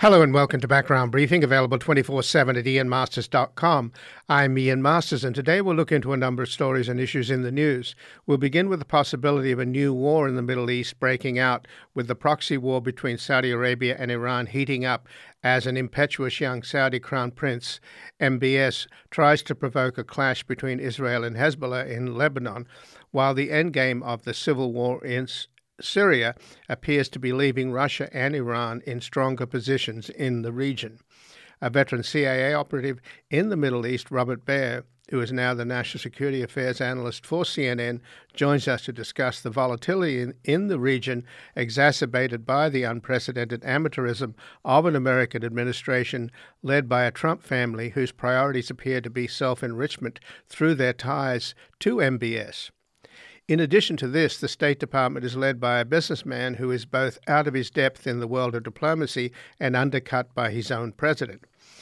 Hello and welcome to Background Briefing, available 24/7 at ianmasters.com. I'm Ian Masters, and today we'll look into a number of stories and issues in the news. We'll begin with the possibility of a new war in the Middle East breaking out, with the proxy war between Saudi Arabia and Iran heating up as an impetuous young Saudi crown prince, MBS, tries to provoke a clash between Israel and Hezbollah in Lebanon, while the endgame of the civil war in Syria appears to be leaving Russia and Iran in stronger positions in the region. A veteran CIA operative in the Middle East, Robert Baer, who is now the National Security Affairs Analyst for CNN, joins us to discuss the volatility in the region exacerbated by the unprecedented amateurism of an American administration led by a Trump family whose priorities appear to be self-enrichment through their ties to MBS. In addition to this, the State Department is led by a businessman who is both out of his depth in the world of diplomacy and undercut by his own president.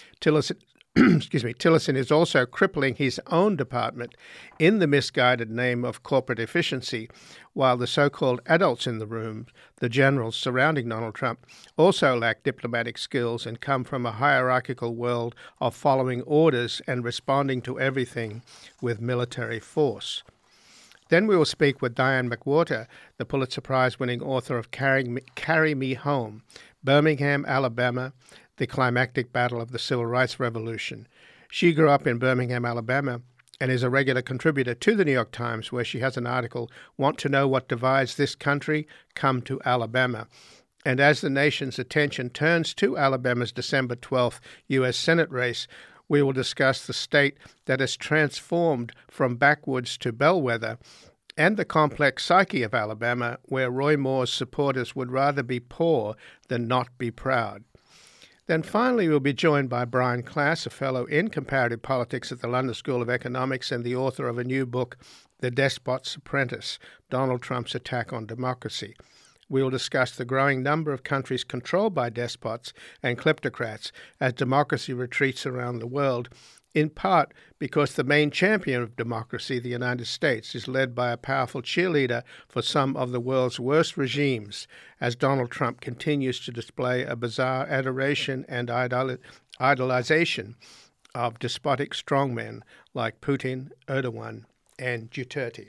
Tillerson is also crippling his own department in the misguided name of corporate efficiency, while the so-called adults in the room, the generals surrounding Donald Trump, also lack diplomatic skills and come from a hierarchical world of following orders and responding to everything with military force. Then we will speak with Diane McWhorter, the Pulitzer Prize-winning author of Carry Me Home, Birmingham, Alabama, the climactic battle of the Civil Rights Revolution. She grew up in Birmingham, Alabama, and is a regular contributor to the New York Times, where she has an article, Want to Know What Divides This Country? Come to Alabama. And as the nation's attention turns to Alabama's December 12th U.S. Senate race, we will discuss the state that has transformed from backwoods to bellwether and the complex psyche of Alabama, where Roy Moore's supporters would rather be poor than not be proud. Then finally, we'll be joined by Brian Klaas, a fellow in comparative politics at the London School of Economics and the author of a new book, The Despot's Apprentice, Donald Trump's Attack on Democracy. We will discuss the growing number of countries controlled by despots and kleptocrats as democracy retreats around the world, in part because the main champion of democracy, the United States, is led by a powerful cheerleader for some of the world's worst regimes, as Donald Trump continues to display a bizarre adoration and idolization of despotic strongmen like Putin, Erdogan, and Duterte.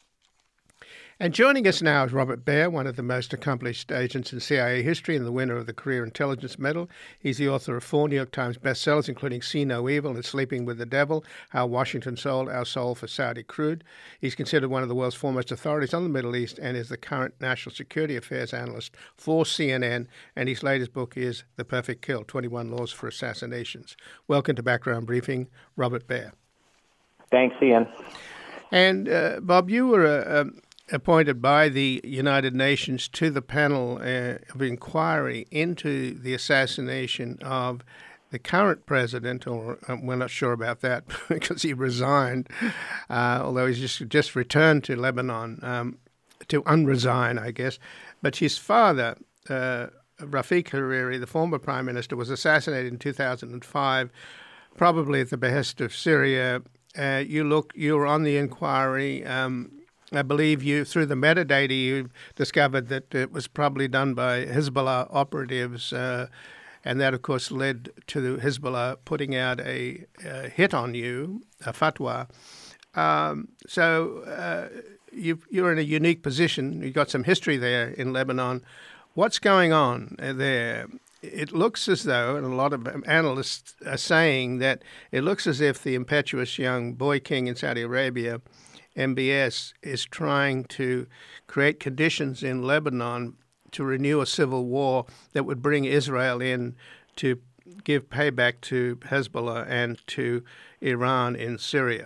And joining us now is Robert Baer, one of the most accomplished agents in CIA history and the winner of the Career Intelligence Medal. He's the author of 4 New York Times bestsellers, including See No Evil and Sleeping with the Devil, How Washington Sold Our Soul for Saudi Crude. He's considered one of the world's foremost authorities on the Middle East and is the current National Security Affairs Analyst for CNN. And his latest book is The Perfect Kill, 21 Laws for Assassinations. Welcome to Background Briefing, Robert Baer. Thanks, Ian. And Bob, you were appointed by the United Nations to the panel of inquiry into the assassination of the current president, or we're not sure about that because he resigned, although he's just returned to Lebanon to unresign, I guess. But his father, Rafiq Hariri, the former prime minister, was assassinated in 2005, probably at the behest of Syria. You were on the inquiry. I believe you, through the metadata, you discovered that it was probably done by Hezbollah operatives, and that, of course, led to Hezbollah putting out a hit on you, a fatwa. So you're in a unique position. You've got some history there in Lebanon. What's going on there? It looks as though, and a lot of analysts are saying that it looks as if the impetuous young boy king in Saudi Arabia, MBS, is trying to create conditions in Lebanon to renew a civil war that would bring Israel in to give payback to Hezbollah and to Iran in Syria.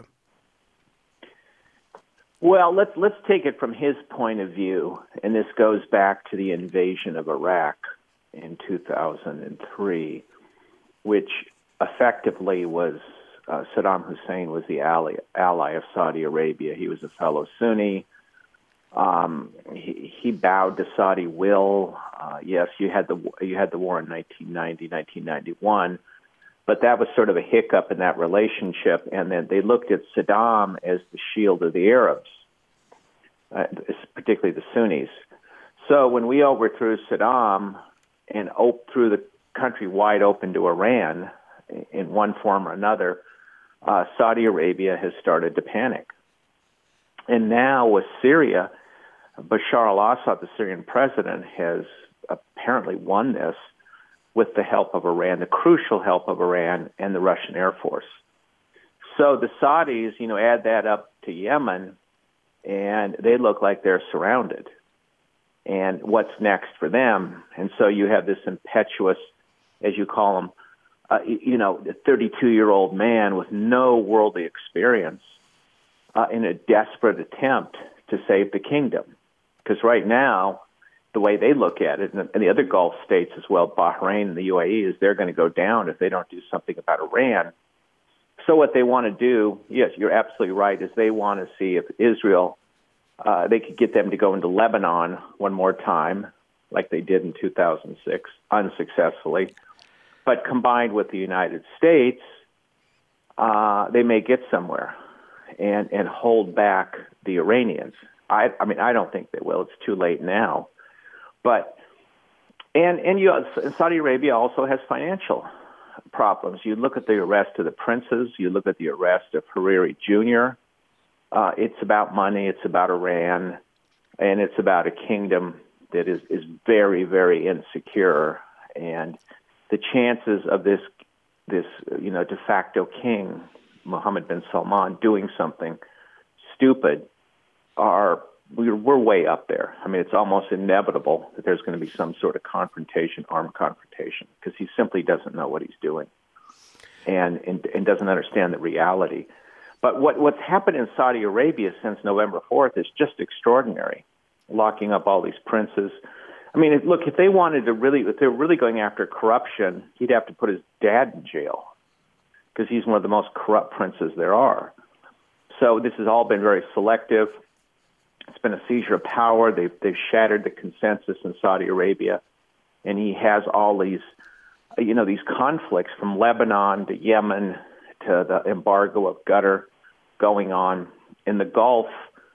Well, let's take it from his point of view, and this goes back to the invasion of Iraq in 2003, which effectively was Saddam Hussein was the ally of Saudi Arabia. He was a fellow Sunni. He bowed to Saudi will. Yes, you had the war in 1990, 1991, but that was sort of a hiccup in that relationship. And then they looked at Saddam as the shield of the Arabs, particularly the Sunnis. So when we overthrew Saddam and threw the country wide open to Iran in one form or another, Saudi Arabia has started to panic. And now with Syria, Bashar al-Assad, the Syrian president, has apparently won this with the help of Iran, the crucial help of Iran and the Russian Air Force. So the Saudis, add that up to Yemen, and they look like they're surrounded. And what's next for them? And so you have this impetuous, as you call him, 32-year-old man with no worldly experience in a desperate attempt to save the kingdom. Because right now, the way they look at it, and the other Gulf states as well, Bahrain and the UAE, is they're going to go down if they don't do something about Iran. So what they want to do, yes, you're absolutely right, is they want to see if Israel, they could get them to go into Lebanon one more time, like they did in 2006, unsuccessfully. But combined with the United States, they may get somewhere and hold back the Iranians. I don't think they will. It's too late now. But and Saudi Arabia also has financial problems. You look at the arrest of the princes. You look at the arrest of Hariri Jr. It's about money. It's about Iran, and it's about a kingdom that is very, very insecure. And the chances of this de facto king, Mohammed bin Salman, doing something stupid we're way up there. I mean, it's almost inevitable that there's going to be some sort of armed confrontation, because he simply doesn't know what he's doing and doesn't understand the reality. But what's happened in Saudi Arabia since November 4th is just extraordinary, locking up all these princes. I mean, look, if they're really going after corruption, he'd have to put his dad in jail, because he's one of the most corrupt princes there are. So this has all been very selective. It's been a seizure of power. They've shattered the consensus in Saudi Arabia, and he has all these conflicts from Lebanon to Yemen to the embargo of Qatar going on. In the Gulf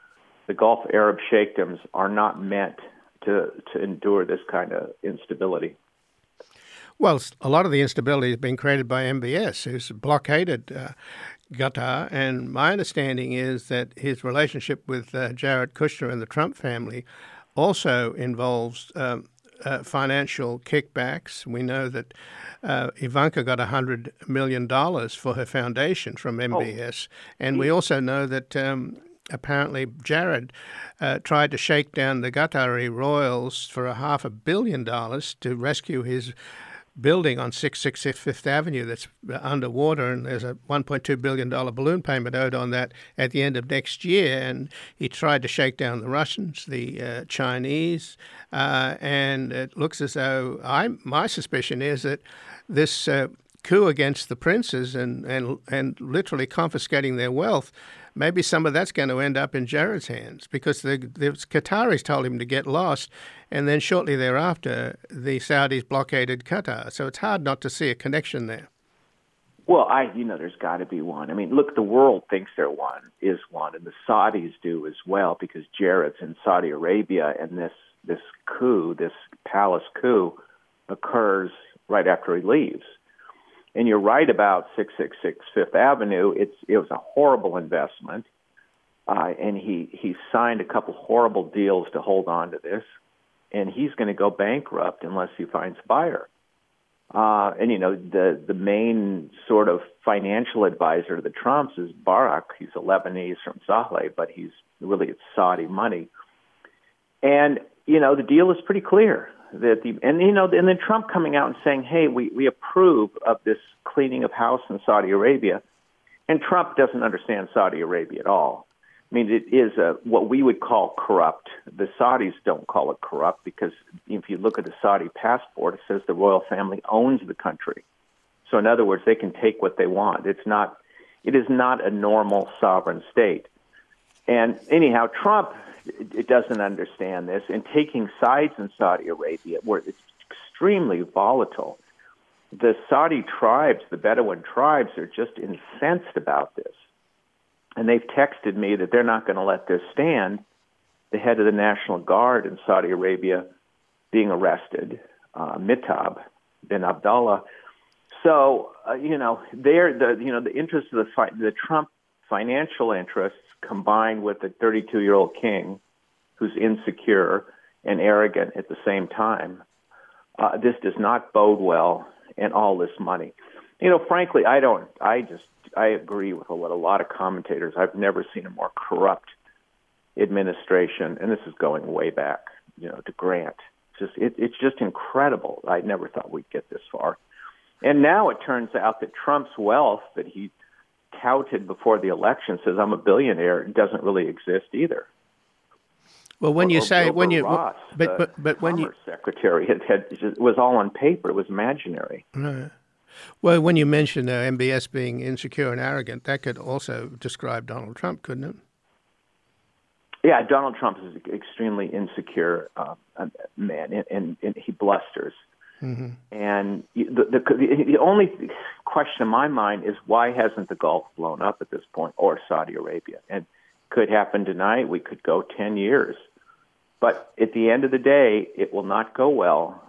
Arab sheikdoms are not meant to endure this kind of instability. Well, a lot of the instability has been created by MBS, who's blockaded Qatar, and my understanding is that his relationship with Jared Kushner and the Trump family also involves financial kickbacks. We know that Ivanka got $100 million for her foundation from MBS, and we also know that apparently Jared tried to shake down the Qatari royals for $500 million to rescue his building on 666 Fifth Avenue that's underwater, and there's a $1.2 billion balloon payment owed on that at the end of next year. And he tried to shake down the Russians, the Chinese, and it looks as though my suspicion is that this coup against the princes and literally confiscating their wealth, maybe some of that's going to end up in Jared's hands, because the Qataris told him to get lost, and then shortly thereafter, the Saudis blockaded Qatar. So it's hard not to see a connection there. Well, there's got to be one. I mean, look, the world thinks is one, and the Saudis do as well, because Jared's in Saudi Arabia, and this coup, this palace coup, occurs right after he leaves. And you're right about 666 Fifth Avenue. It was a horrible investment, and he signed a couple horrible deals to hold on to this, and he's going to go bankrupt unless he finds a buyer. The main sort of financial advisor to the Trumps is Barak. He's a Lebanese from Zahle, but it's Saudi money. And the deal is pretty clear. And then Trump coming out and saying, hey, we approve of this cleaning of house in Saudi Arabia. And Trump doesn't understand Saudi Arabia at all. I mean, it is what we would call corrupt. The Saudis don't call it corrupt, because if you look at the Saudi passport, it says the royal family owns the country. So in other words, they can take what they want. It is not a normal sovereign state. And anyhow, Trump, it doesn't understand this, and taking sides in Saudi Arabia, where it's extremely volatile. The Saudi tribes, the Bedouin tribes, are just incensed about this. And they've texted me that they're not going to let this stand. The head of the National Guard in Saudi Arabia being arrested, Mitab, bin Abdullah. So the interest of the Trump financial interests combined with the 32-year-old king, who's insecure and arrogant at the same time. This does not bode well, and all this money. Frankly, I agree with what a lot of commentators. I've never seen a more corrupt administration, and this is going way back, to Grant. It's just incredible. I never thought we'd get this far. And now it turns out that Trump's wealth that he touted before the election, says I'm a billionaire, doesn't really exist either. Well, when you say when you Ross, but when you secretary it was all on paper, it was imaginary. Right. Well, when you mention MBS being insecure and arrogant, that could also describe Donald Trump, couldn't it? Yeah, Donald Trump is an extremely insecure man, and he blusters. Mm-hmm. And the only question in my mind is, why hasn't the Gulf blown up at this point, or Saudi Arabia? And could happen tonight. We could go 10 years. But at the end of the day, it will not go well.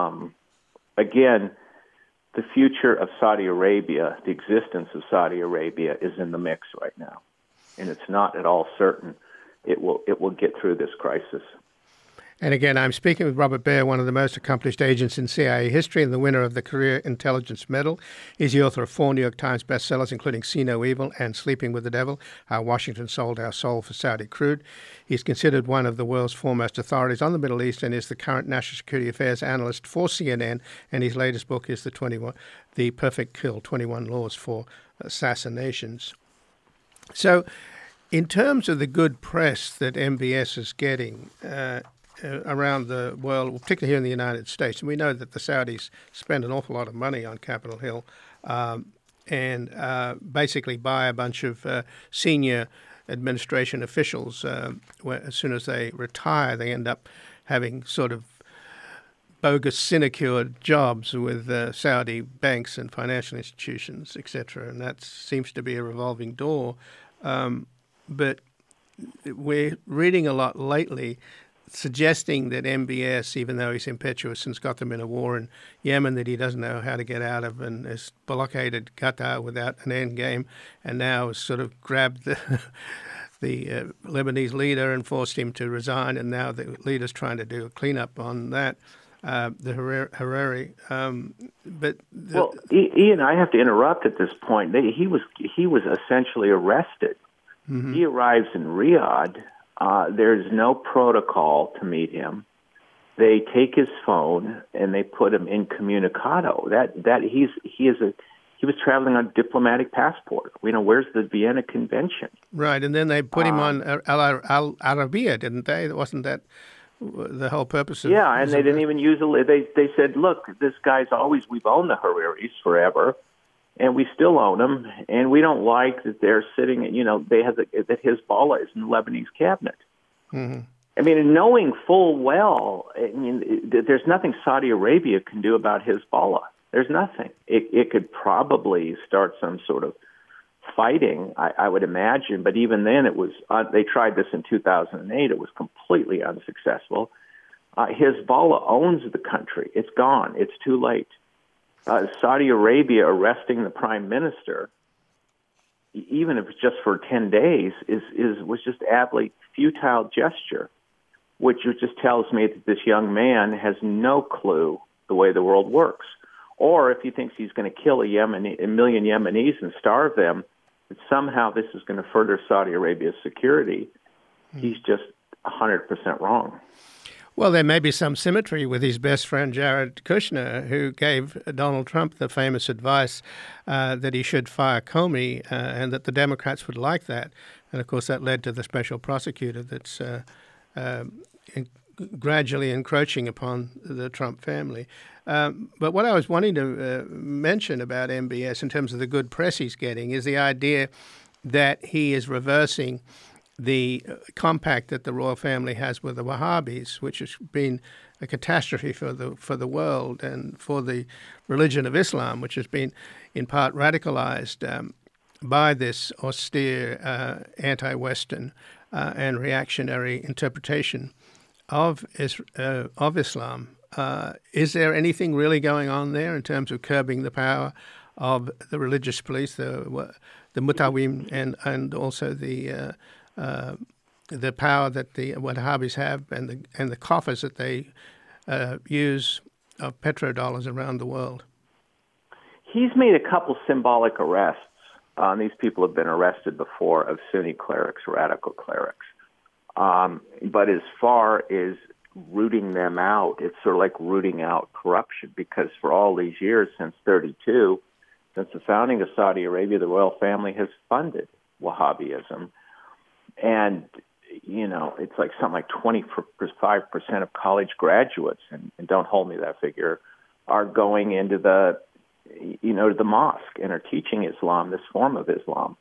Again, the future of Saudi Arabia, the existence of Saudi Arabia, is in the mix right now, and it's not at all certain it will get through this crisis. And again, I'm speaking with Robert Baer, one of the most accomplished agents in CIA history and the winner of the Career Intelligence Medal. He's the author of 4 New York Times bestsellers, including See No Evil and Sleeping with the Devil, How Washington Sold Our Soul for Saudi Crude. He's considered one of the world's foremost authorities on the Middle East and is the current national security affairs analyst for CNN. And his latest book is The Perfect Kill, 21 Laws for Assassinations. So in terms of the good press that MBS is getting around the world, particularly here in the United States, and we know that the Saudis spend an awful lot of money on Capitol Hill and basically buy a bunch of senior administration officials. As soon as they retire, they end up having sort of bogus sinecure jobs with Saudi banks and financial institutions, etc. And that seems to be a revolving door. But we're reading a lot lately suggesting that MBS, even though he's impetuous and has got them in a war in Yemen that he doesn't know how to get out of, and has blockaded Qatar without an end game, and now has sort of grabbed the Lebanese leader and forced him to resign, and now the leader's trying to do a cleanup on that, the Hariri. Well, Ian, I have to interrupt at this point. He was essentially arrested. Mm-hmm. He arrives in Riyadh. There's no protocol to meet him. They take his phone and they put him incommunicado. He was traveling on a diplomatic passport. Where's the Vienna Convention? Right, and then they put him on Al Arabiya, didn't they? Wasn't that the whole purpose of? Yeah, and they didn't even use they said, look, this guy's we've owned the Hariris forever, and we still own them, and we don't like that they're sitting, they have that Hezbollah is in the Lebanese cabinet. Mm-hmm. I mean, knowing full well, there's nothing Saudi Arabia can do about Hezbollah. There's nothing. It could probably start some sort of fighting, I would imagine, but even then they tried this in 2008. It was completely unsuccessful. Hezbollah owns the country. It's gone. It's too late. Saudi Arabia arresting the prime minister, even if it's just for 10 days, was just absolutely futile gesture, which just tells me that this young man has no clue the way the world works. Or if he thinks he's going to kill a million Yemenis and starve them, that somehow this is going to further Saudi Arabia's security, he's just 100% wrong. Well, there may be some symmetry with his best friend, Jared Kushner, who gave Donald Trump the famous advice that he should fire Comey and that the Democrats would like that. And, of course, that led to the special prosecutor that's gradually encroaching upon the Trump family. But what I was wanting to mention about MBS in terms of the good press he's getting is the idea that he is reversing the compact that the royal family has with the Wahhabis, which has been a catastrophe for the world and for the religion of Islam, which has been in part radicalized by this austere, anti-Western and reactionary interpretation of Islam. Is there anything really going on there in terms of curbing the power of the religious police, the Mutawim, and also the power that the Wahhabis have, and the coffers that they use of petrodollars around the world? He's made a couple symbolic arrests. These people have been arrested before, of Sunni clerics, radical clerics. But as far as rooting them out, it's sort of like rooting out corruption, because for all these years, since 32, since the founding of Saudi Arabia, the royal family has funded Wahhabism. And, it's like something like 25% of college graduates, and don't hold me to that figure, are going into the mosque and are teaching Islam, this form of Islam.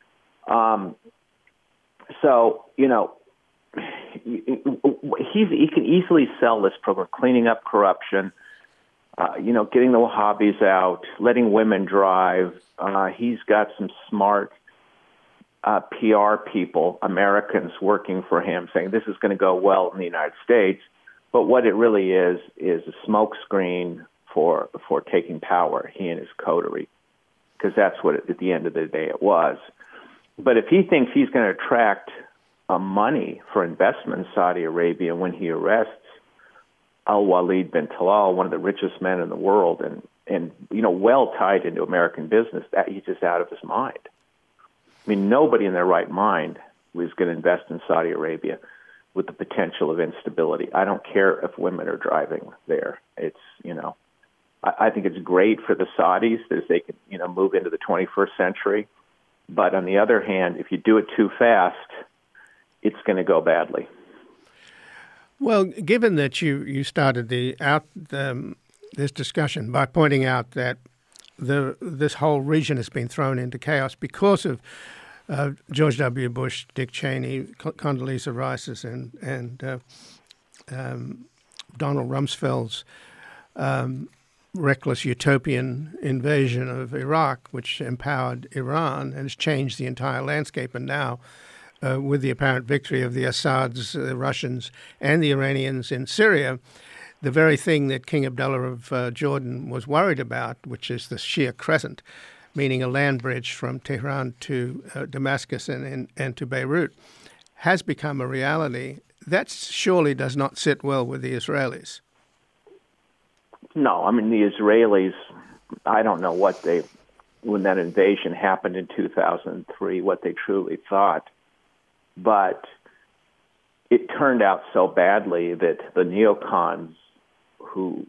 He can easily sell this program, cleaning up corruption, getting the Wahhabis out, letting women drive. He's got some smart PR people, Americans working for him, saying this is going to go well in the United States. But what it really is a smokescreen for taking power, he and his coterie, because that's what at the end of the day it was. But if he thinks he's going to attract money for investment in Saudi Arabia when he arrests Al-Walid bin Talal, one of the richest men in the world, and well tied into American business, that he's just out of his mind. I mean, nobody in their right mind was going to invest in Saudi Arabia with the potential of instability. I don't care if women are driving there. It's, I think it's great for the Saudis that they can, move into the 21st century. But on the other hand, if you do it too fast, it's going to go badly. Well, given that you started this discussion by pointing out that this whole region has been thrown into chaos because of George W. Bush, Dick Cheney, Condoleezza Rice's, and Donald Rumsfeld's reckless utopian invasion of Iraq, which empowered Iran and has changed the entire landscape. And now, with the apparent victory of the Assads, the Russians, and the Iranians in Syria, the very thing that King Abdullah of Jordan was worried about, which is the Shia Crescent, meaning a land bridge from Tehran to Damascus and to Beirut, has become a reality. That surely does not sit well with the Israelis. No, I mean, the Israelis, I don't know when that invasion happened in 2003, what they truly thought. But it turned out so badly that the neocons who,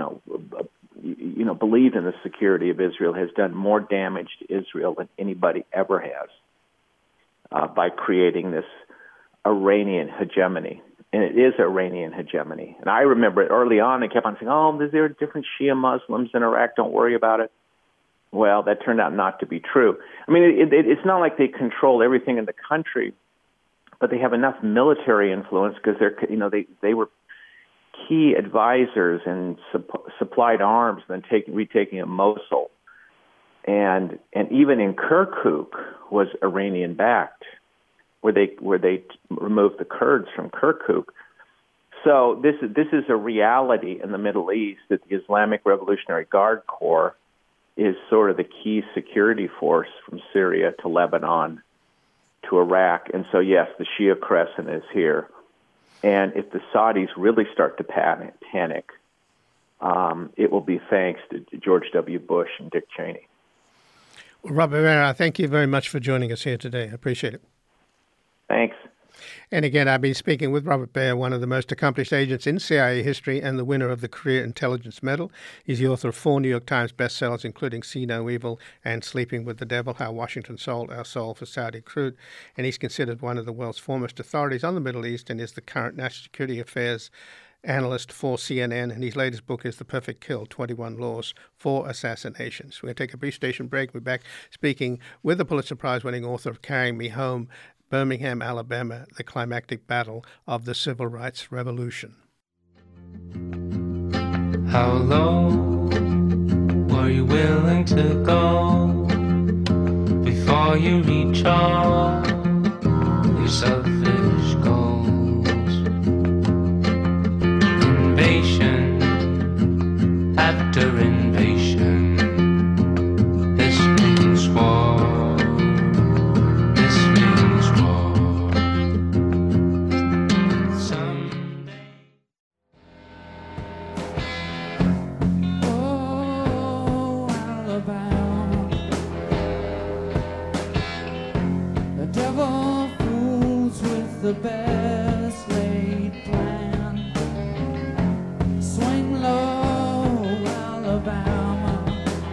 believe in the security of Israel has done more damage to Israel than anybody ever has by creating this Iranian hegemony. And it is Iranian hegemony. And I remember early on, they kept on saying, there are different Shia Muslims in Iraq, don't worry about it. Well, that turned out not to be true. I mean, it's not like they control everything in the country, but they have enough military influence because they were key advisors and supplied arms, and then retaking of Mosul. And even in Kirkuk was Iranian backed, where they removed the Kurds from Kirkuk. So this is a reality in the Middle East, that the Islamic Revolutionary Guard Corps is sort of the key security force from Syria to Lebanon to Iraq. And so, yes, the Shia Crescent is here. And if the Saudis really start to panic, it will be thanks to George W. Bush and Dick Cheney. Well, Robert Baer, thank you very much for joining us here today. I appreciate it. Thanks. And again, I've been speaking with Robert Baer, one of the most accomplished agents in CIA history and the winner of the Career Intelligence Medal. He's the author of 4 New York Times bestsellers, including See No Evil and Sleeping with the Devil, How Washington Sold Our Soul for Saudi Crude. And he's considered one of the world's foremost authorities on the Middle East and is the current national security affairs analyst for CNN. And his latest book is The Perfect Kill, 21 Laws for Assassinations. We're going to take a brief station break. We're back speaking with the Pulitzer Prize-winning author of Carrying Me Home, Birmingham, Alabama, the climactic battle of the Civil Rights Revolution. How low were you willing to go before you reach all your selfish goals? Impatient the best laid plan. Swing low, Alabama.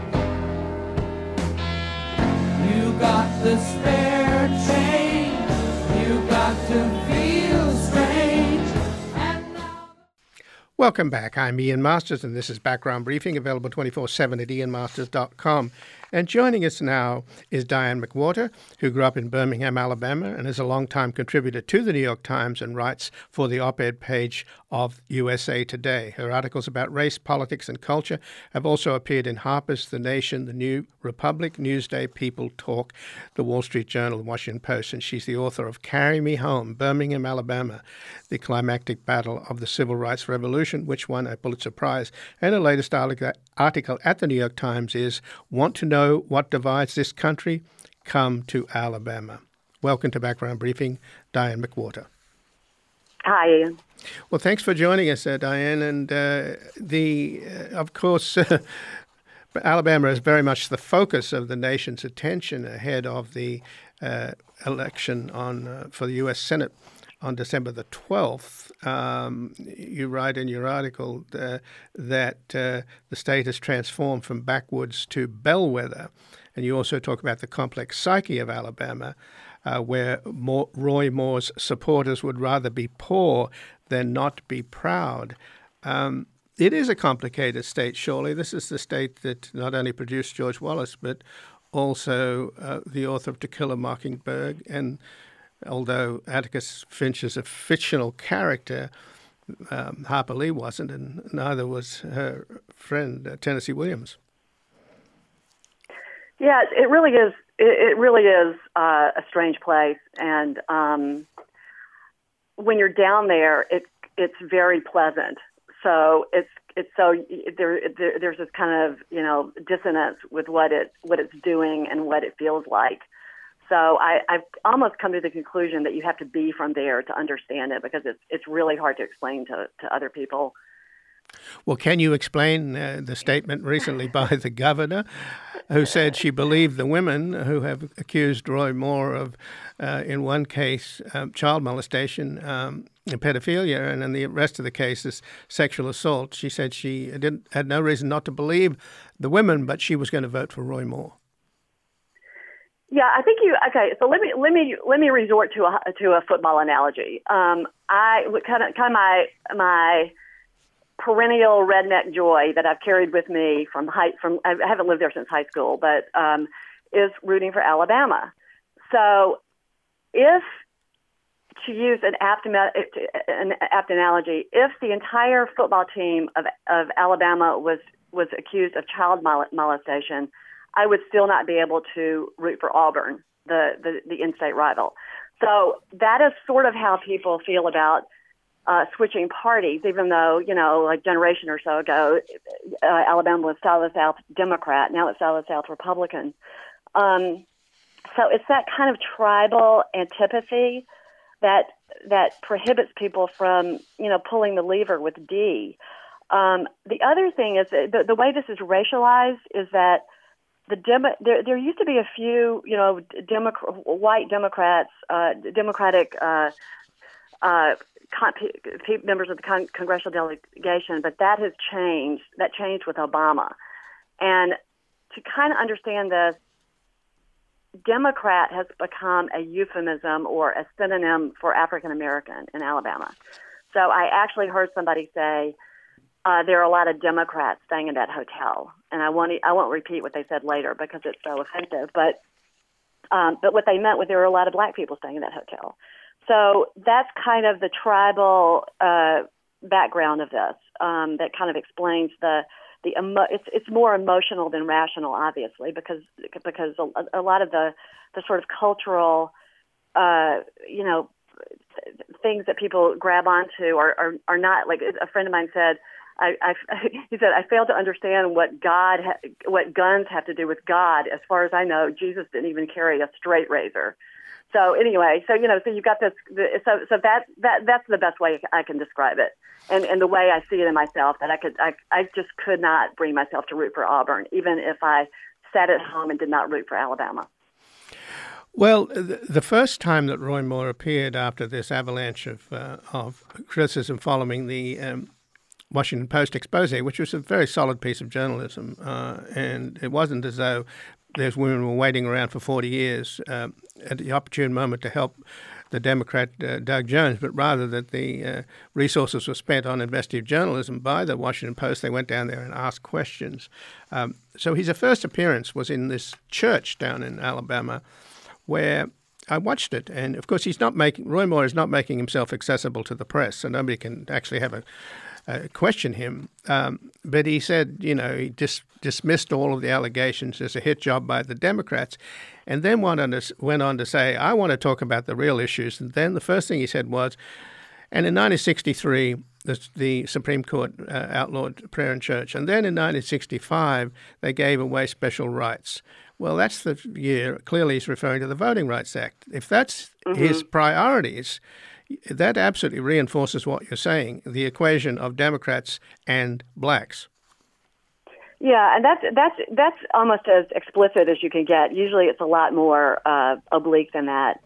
You got the spare change. You got to feel strange. And now... Welcome back. I'm Ian Masters, and this is Background Briefing, available 24/7 at ianmasters.com. And joining us now is Diane McWhorter, who grew up in Birmingham, Alabama, and is a longtime contributor to the New York Times and writes for the op-ed page of USA Today. Her articles about race, politics, and culture have also appeared in Harper's, The Nation, The New Republic, Newsday, People Talk, The Wall Street Journal, and Washington Post. And she's the author of Carry Me Home, Birmingham, Alabama, The Climactic Battle of the Civil Rights Revolution, which won a Pulitzer Prize. And her latest article at the New York Times is Want to Know What Divides This Country? Come to Alabama. Welcome to Background Briefing, Diane McWhorter. Hi, Ian. Well, thanks for joining us, Diane. And of course, Alabama is very much the focus of the nation's attention ahead of the election for the U.S. Senate on December the 12th. You write in your article that the state has transformed from backwoods to bellwether. And you also talk about the complex psyche of Alabama, where Roy Moore's supporters would rather be poor than not be proud. It is a complicated state, surely. This is the state that not only produced George Wallace, but also the author of To Kill a Mockingbird. And although Atticus Finch is a fictional character, Harper Lee wasn't, and neither was her friend Tennessee Williams. Yeah, it really is. It really is a strange place, and when you're down there, it's very pleasant. So there's this kind of dissonance with what it's doing and what it feels like. So I've almost come to the conclusion that you have to be from there to understand it, because it's really hard to explain to other people. Well, can you explain the statement recently by the governor, who said she believed the women who have accused Roy Moore of, in one case, child molestation and pedophilia, and in the rest of the cases, sexual assault? She said she had no reason not to believe the women, but she was going to vote for Roy Moore. Yeah, I think okay. So let me resort to a football analogy. I kind of my perennial redneck joy that I've carried with me from I haven't lived there since high school, but is rooting for Alabama. So, if to use an apt analogy, if the entire football team of Alabama was accused of child molestation, I would still not be able to root for Auburn, the in-state rival. So that is sort of how people feel about switching parties, even though, like a generation or so ago, Alabama was South Democrat. Now it's South Republican. So it's that kind of tribal antipathy that prohibits people from, pulling the lever with D. The other thing is the way this is racialized is that there used to be a few, white Democrats, Democratic members of the congressional delegation, but that has changed. That changed with Obama. And to kind of understand this, Democrat has become a euphemism or a synonym for African American in Alabama. So I actually heard somebody say, there are a lot of Democrats staying in that hotel, and I won't repeat what they said later because it's so offensive. But what they meant was there were a lot of black people staying in that hotel. So that's kind of the tribal background of this. That kind of explains it's more emotional than rational, obviously, because a lot of the sort of cultural things that people grab onto are not, like a friend of mine said. He said, I fail to understand what guns have to do with God. As far as I know, Jesus didn't even carry a straight razor. So anyway, so you've got this. So that's the best way I can describe it, and the way I see it in myself, that I just could not bring myself to root for Auburn, even if I sat at home and did not root for Alabama. Well, the first time that Roy Moore appeared after this avalanche of criticism following the Washington Post expose, which was a very solid piece of journalism, and it wasn't as though those women were waiting around for 40 years at the opportune moment to help the Democrat Doug Jones, but rather that the resources were spent on investigative journalism by the Washington Post. They went down there and asked questions. So his first appearance was in this church down in Alabama, where I watched it, and of course Roy Moore is not making himself accessible to the press, so nobody can actually have question him. But he said, he dismissed all of the allegations as a hit job by the Democrats, and then went on to say, I want to talk about the real issues. And then the first thing he said was, and in 1963, the Supreme Court outlawed prayer in church. And then in 1965, they gave away special rights. Well, that's the year, clearly he's referring to the Voting Rights Act. If that's his priorities, that absolutely reinforces what you're saying, the equation of Democrats and blacks. Yeah, and that's almost as explicit as you can get. Usually it's a lot more oblique than that.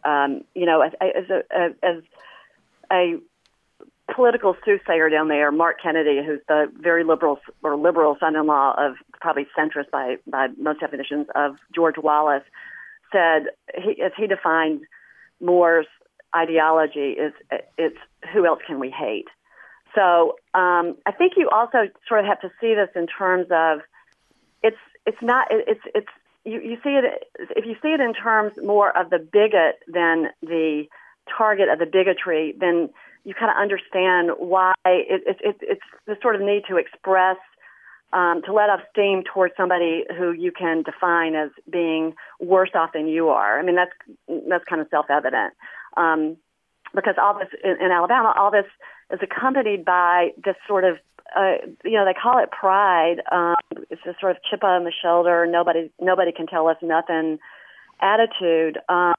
As a political soothsayer down there, Mark Kennedy, who's the very liberal son-in-law of probably centrist by most definitions of George Wallace, said as he defined Moore's ideology it's who else can we hate? So I think you also sort of have to see this in terms of you see it if you see it in terms more of the bigot than the target of the bigotry, then you kind of understand why it's the sort of need to express, to let off steam towards somebody who you can define as being worse off than you are. I mean, that's kind of self-evident. Because all this in Alabama, all this is accompanied by this sort of, they call it pride. It's this sort of chip on the shoulder, nobody can tell us nothing attitude.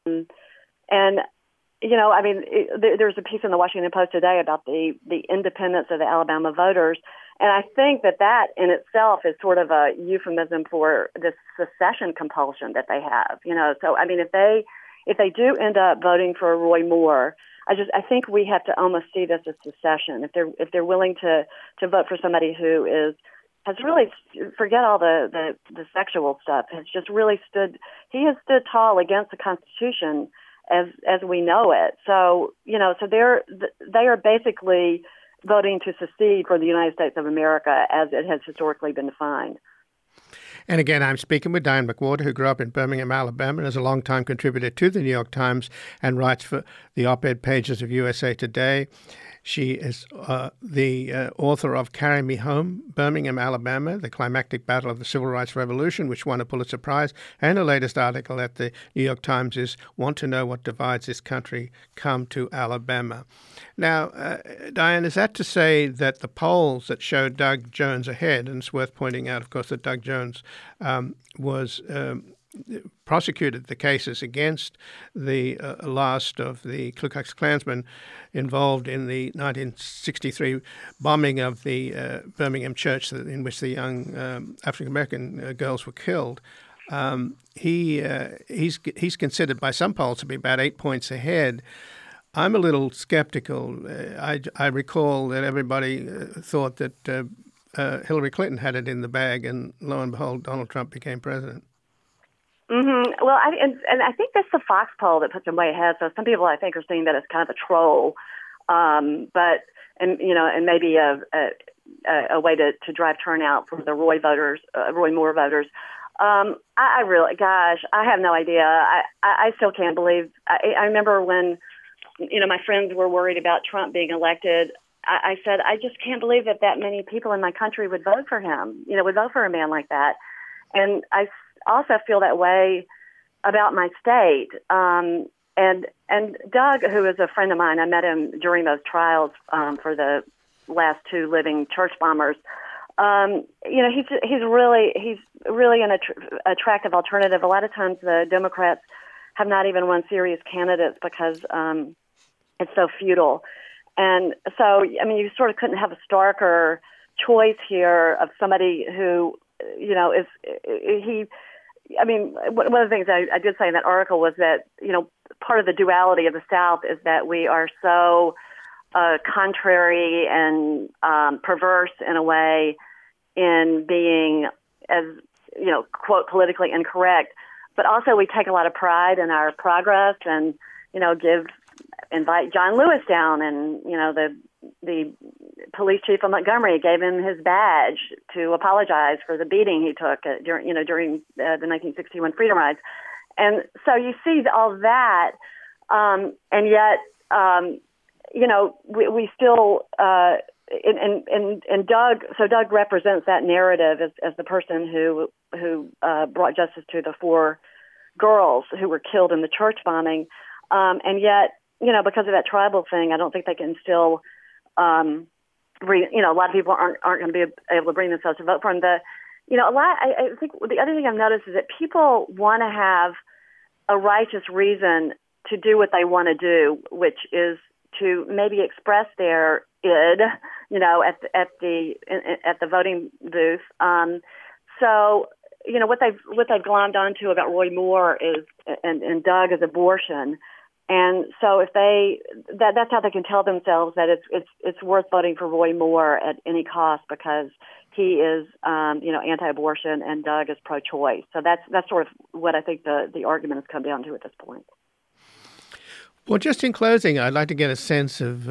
There's a piece in the Washington Post today about the independence of the Alabama voters. And I think that in itself is sort of a euphemism for this secession compulsion that they have. So I mean, if they do end up voting for Roy Moore, I think we have to almost see this as secession. If they're willing to vote for somebody who has really, forget all the sexual stuff, has just really stood tall against the Constitution as we know it. So they are basically voting to secede from the United States of America as it has historically been defined. And again, I'm speaking with Diane McWhorter, who grew up in Birmingham, Alabama, and is a longtime contributor to the New York Times and writes for the op-ed pages of USA Today. She is the author of Carry Me Home, Birmingham, Alabama, The Climactic Battle of the Civil Rights Revolution, which won a Pulitzer Prize, and her latest article at the New York Times is Want to Know What Divides This Country? Come to Alabama. Now, Diane, is that to say that the polls that showed Doug Jones ahead, and it's worth pointing out, of course, that Doug Jones prosecuted the cases against the last of the Ku Klux Klansmen involved in the 1963 bombing of the Birmingham church in which the young African-American girls were killed. He's considered by some polls to be about 8 points ahead. I'm a little skeptical. I recall that everybody thought that Hillary Clinton had it in the bag, and lo and behold, Donald Trump became president. Mm-hmm. Well, I think that's the Fox poll that puts him way ahead. So some people, I think, are seeing that as kind of a troll, and maybe a way to drive turnout for the Roy Moore voters. I have no idea. I still can't believe. I remember when, my friends were worried about Trump being elected. I said, I just can't believe that many people in my country would vote for him. Would vote for a man like that. And I also feel that way about my state. And Doug, who is a friend of mine, I met him during those trials for the last two living church bombers. He's really an attractive alternative. A lot of times the Democrats have not even won serious candidates because it's so futile. And so, you sort of couldn't have a starker choice here of somebody who, I mean, one of the things I did say in that article was that, part of the duality of the South is that we are so contrary and perverse in a way in being, as quote, politically incorrect, but also we take a lot of pride in our progress and invite John Lewis down, and the police chief of Montgomery gave him his badge to apologize for the beating he took during the 1961 Freedom Rides. And so you see all that, and yet, we still, and Doug represents that narrative as the person who brought justice to the 4 girls who were killed in the church bombing. And yet, because of that tribal thing, I don't think they can still, a lot of people aren't going to be able to bring themselves to vote for him. I think the other thing I've noticed is that people want to have a righteous reason to do what they want to do, which is to maybe express their id, at the voting booth. So, what they've glommed onto about Roy Moore is and Doug is abortion. And so if that's how they can tell themselves that it's worth voting for Roy Moore at any cost because he is, anti-abortion and Doug is pro-choice. So that's sort of what I think the argument has come down to at this point. Well, just in closing, I'd like to get a sense of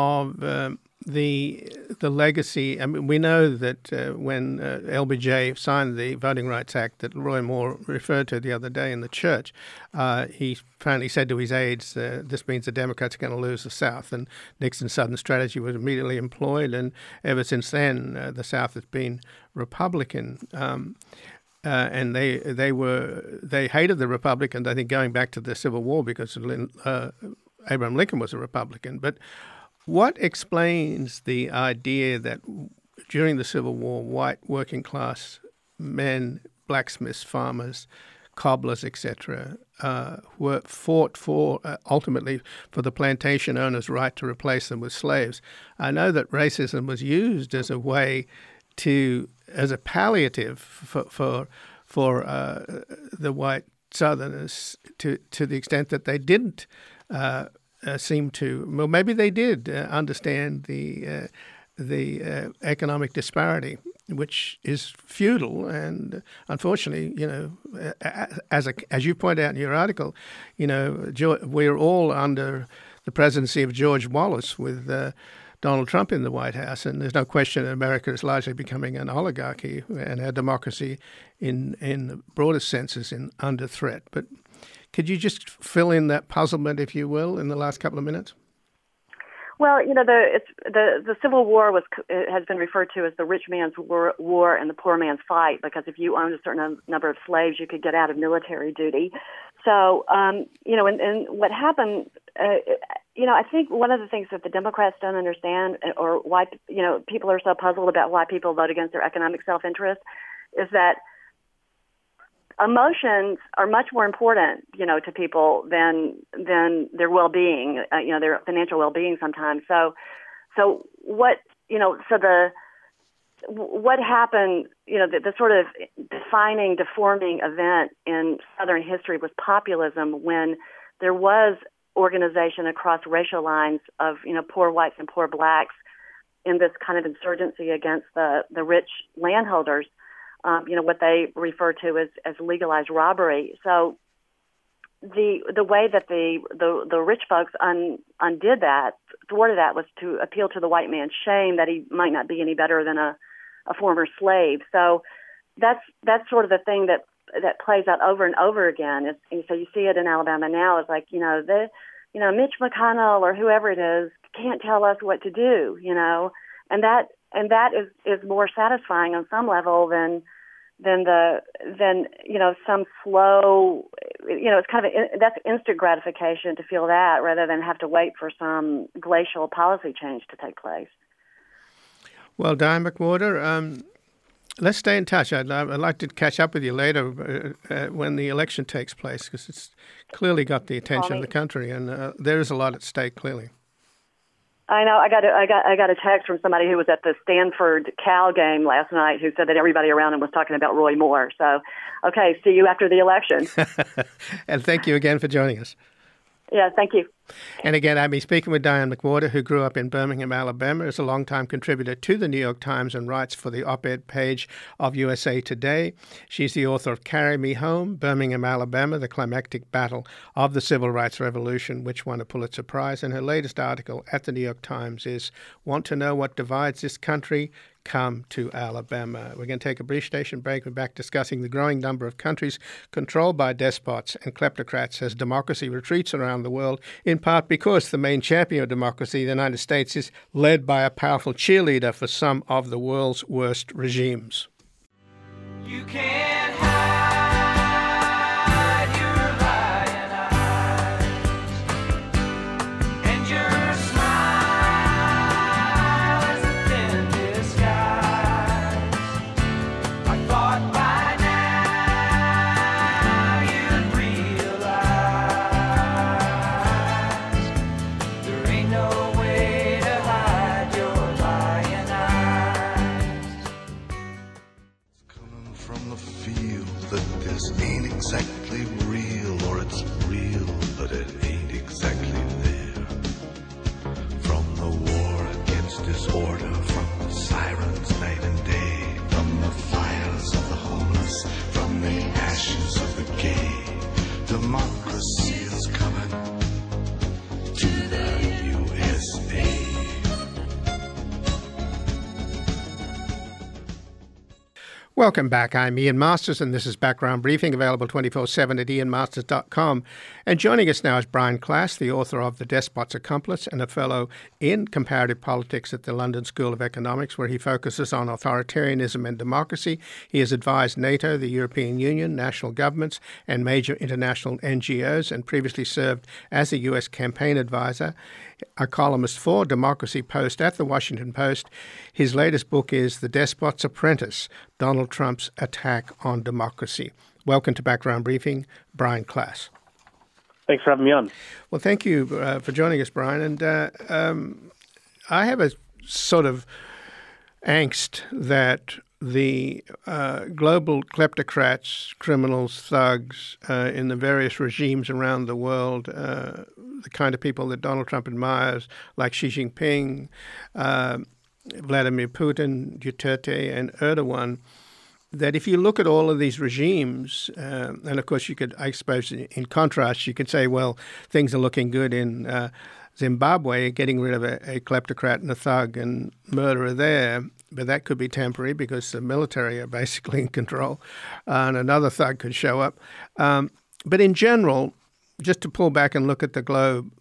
the legacy. I mean, we know that when LBJ signed the Voting Rights Act that Roy Moore referred to the other day in the church, he finally said to his aides, this means the Democrats are going to lose the South. And Nixon's Southern strategy was immediately employed. And ever since then, the South has been Republican. And they hated the Republicans, I think, going back to the Civil War because Abraham Lincoln was a Republican. But what explains the idea that during the Civil War, white working class men, blacksmiths, farmers, cobblers, etc., fought for ultimately for the plantation owners' right to replace them with slaves? I know that racism was used as a way as a palliative for the white Southerners to the extent that they didn't seem to. Well, maybe they did understand the economic disparity, which is feudal, and unfortunately, as you point out in your article, we're all under the presidency of George Wallace with Donald Trump in the White House, and there's no question that America is largely becoming an oligarchy, and our democracy, in the broadest sense, is under threat. But could you just fill in that puzzlement, if you will, in the last couple of minutes? Well, the Civil War has been referred to as the rich man's war and the poor man's fight, because if you owned a certain number of slaves, you could get out of military duty. So, and what happened, I think one of the things that the Democrats don't understand, or why, people are so puzzled about why people vote against their economic self-interest, is that emotions are much more important, to people than their well-being, their financial well-being sometimes. So what happened, the sort of deforming event in Southern history was populism, when there was organization across racial lines of, poor whites and poor blacks in this kind of insurgency against the rich landholders. What they refer to as legalized robbery. So the way that the rich folks undid that, thwarted that, was to appeal to the white man's shame that he might not be any better than a former slave. So that's sort of the thing that plays out over and over again. And so you see it in Alabama now. It's like, Mitch McConnell or whoever it is can't tell us what to do, and that is more satisfying on some level than some slow, it's kind of that's instant gratification to feel that, rather than have to wait for some glacial policy change to take place. Well, Diane McWhorter, let's stay in touch. I'd like to catch up with you later when the election takes place, because it's clearly got the attention of the country, and there is a lot at stake, clearly. I know. I got a text from somebody who was at the Stanford Cal game last night who said that everybody around him was talking about Roy Moore. So, okay, see you after the election. And thank you again for joining us. Yeah, thank you. And again, I've been speaking with Diane McWhorter, who grew up in Birmingham, Alabama, is a longtime contributor to the New York Times and writes for the op-ed page of USA Today. She's the author of Carry Me Home, Birmingham, Alabama, The Climactic Battle of the Civil Rights Revolution, which won a Pulitzer Prize. And her latest article at the New York Times is Want to Know What Divides This Country? Come to Alabama. We're going to take a brief station break. We're back discussing the growing number of countries controlled by despots and kleptocrats as democracy retreats around the world, in part because the main champion of democracy, the United States, is led by a powerful cheerleader for some of the world's worst regimes. You can't hide your lying eyes, and your smile is a thin disguise. I thought by now you'd realize there ain't no way to hide your lying eyes. Coming from the feel that this ain't exactly real, or it's real, but it ain't exactly there. From the war against disorder, from the sirens night and day, from the fires of the homeless, from the ashes of the gay, democracy is coming to the USA. Welcome back. I'm Ian Masters, and this is Background Briefing, available 24/7 at ianmasters.com. And joining us now is Brian Klaas, the author of The Despot's Accomplice and a fellow in comparative politics at the London School of Economics, where he focuses on authoritarianism and democracy. He has advised NATO, the European Union, national governments, and major international NGOs, and previously served as a U.S. campaign advisor, a columnist for Democracy Post at The Washington Post. His latest book is The Despot's Apprentice, Donald Trump's Attack on Democracy. Welcome to Background Briefing, Brian Klaas. Thanks for having me on. Well, thank you for joining us, Brian. And I have a sort of angst that the global kleptocrats, criminals, thugs in the various regimes around the world, the kind of people that Donald Trump admires, like Xi Jinping, Vladimir Putin, Duterte, and Erdogan, that if you look at all of these regimes, and of course you could, I suppose, in contrast, you could say, well, things are looking good in Zimbabwe, getting rid of a kleptocrat and a thug and murderer there, but that could be temporary because the military are basically in control, and another thug could show up. But in general, just to pull back and look at the globe,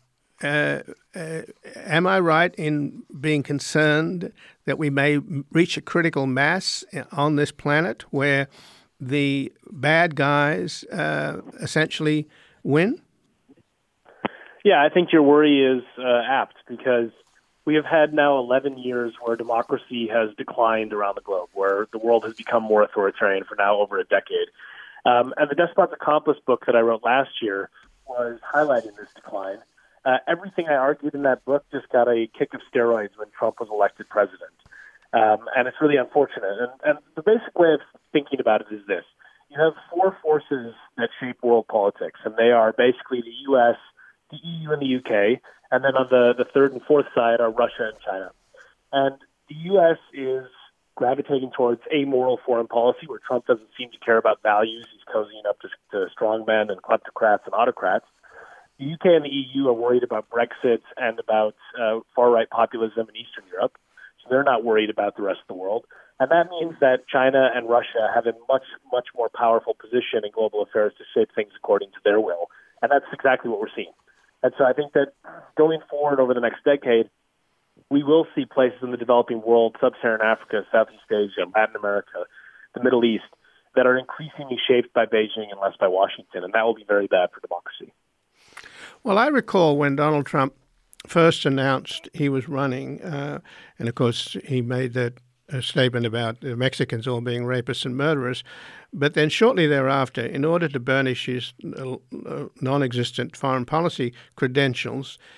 am I right in being concerned that we may reach a critical mass on this planet where the bad guys essentially win? Yeah, I think your worry is apt because we have had now 11 years where democracy has declined around the globe, where the world has become more authoritarian for now over a decade. And the Despot's Accomplice book that I wrote last year was highlighting this decline. Everything I argued in that book just got a kick of steroids when Trump was elected president. And it's really unfortunate. And the basic way of thinking about it is this. You have four forces that shape world politics, and they are basically the U.S., the EU, and the UK. And then on the third and fourth side are Russia and China. And the U.S. is gravitating towards amoral foreign policy, where Trump doesn't seem to care about values. He's cozying up to strongmen and kleptocrats and autocrats. The UK and the EU are worried about Brexit and about far-right populism in Eastern Europe, so they're not worried about the rest of the world. And that means that China and Russia have a much, much more powerful position in global affairs to shape things according to their will. And that's exactly what we're seeing. And so I think that going forward over the next decade, we will see places in the developing world, Sub-Saharan Africa, Southeast Asia, Latin America, the Middle East, that are increasingly shaped by Beijing and less by Washington, and that will be very bad for democracy. Well, I recall when Donald Trump first announced he was running, and of course he made that statement about the Mexicans all being rapists and murderers, but then shortly thereafter, in order to burnish his non-existent foreign policy credentials,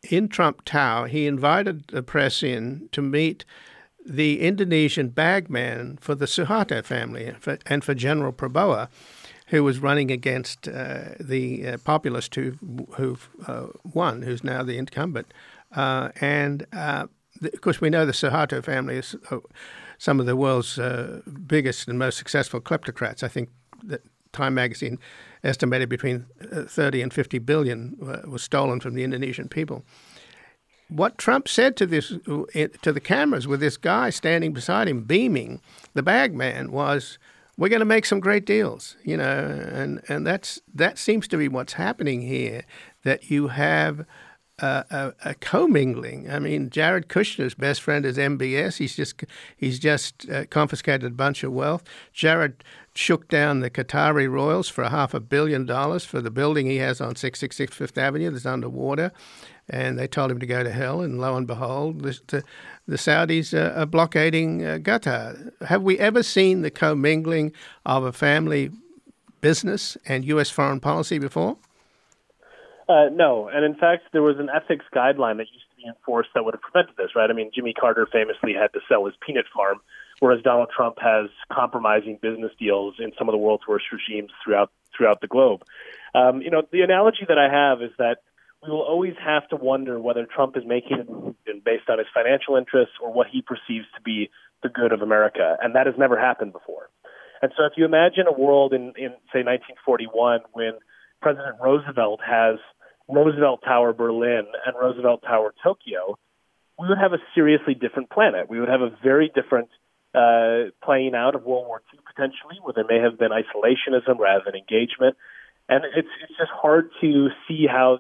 in Trump Tower, he invited the press in to meet the Indonesian bagman for the Suharto family and for General Prabowo, who was running against the populist who've won, who's now the incumbent. Of course, we know the Suharto family is some of the world's biggest and most successful kleptocrats. I think that Time magazine estimated between 30 and 50 billion was stolen from the Indonesian people. What Trump said to the cameras with this guy standing beside him beaming, the bagman, was, "We're going to make some great deals," and that seems to be what's happening here. That you have a commingling. I mean, Jared Kushner's best friend is MBS. He's just confiscated a bunch of wealth. Jared shook down the Qatari royals for $500 million for the building he has on 666 Fifth Avenue that's underwater. And they told him to go to hell, and lo and behold, the Saudis are blockading Qatar. Have we ever seen the commingling of a family business and U.S. foreign policy before? No, and in fact, there was an ethics guideline that used to be enforced that would have prevented this, right? I mean, Jimmy Carter famously had to sell his peanut farm, whereas Donald Trump has compromising business deals in some of the world's worst regimes throughout the globe. The analogy that I have is that we will always have to wonder whether Trump is making a decision based on his financial interests or what he perceives to be the good of America, and that has never happened before. And so if you imagine a world in say, 1941, when President Roosevelt has Roosevelt Tower Berlin and Roosevelt Tower Tokyo, we would have a seriously different planet. We would have a very different playing out of World War II potentially, where there may have been isolationism rather than engagement. And it's just hard to see how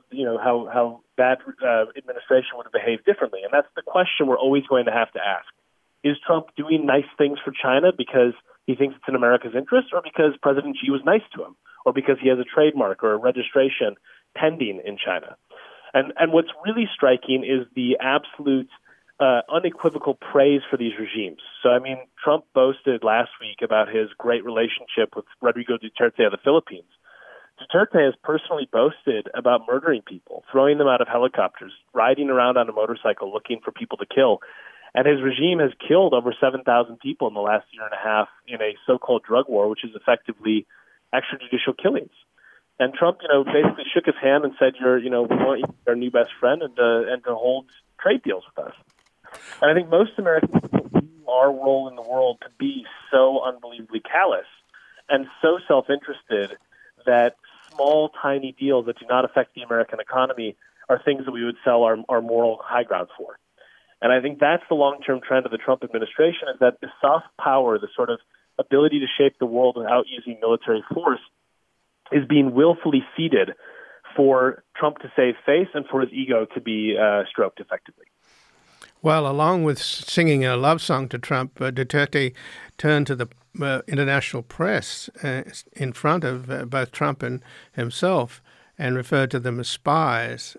that administration would have behaved differently. And that's the question we're always going to have to ask. Is Trump doing nice things for China because he thinks it's in America's interest, or because President Xi was nice to him, or because he has a trademark or a registration pending in China? And what's really striking is the absolute unequivocal praise for these regimes. So, I mean, Trump boasted last week about his great relationship with Rodrigo Duterte of the Philippines. Duterte has personally boasted about murdering people, throwing them out of helicopters, riding around on a motorcycle looking for people to kill. And his regime has killed over 7,000 people in the last year and a half in a so-called drug war, which is effectively extrajudicial killings. And Trump, basically shook his hand and said, we want you to be our new best friend and to hold trade deals with us. And I think most Americans view our role in the world to be so unbelievably callous and so self-interested that small, tiny deals that do not affect the American economy are things that we would sell our moral high ground for. And I think that's the long-term trend of the Trump administration, is that the soft power, the sort of ability to shape the world without using military force, is being willfully ceded for Trump to save face and for his ego to be stroked effectively. Well, along with singing a love song to Trump, Duterte turned to the international press in front of both Trump and himself and referred to them as spies.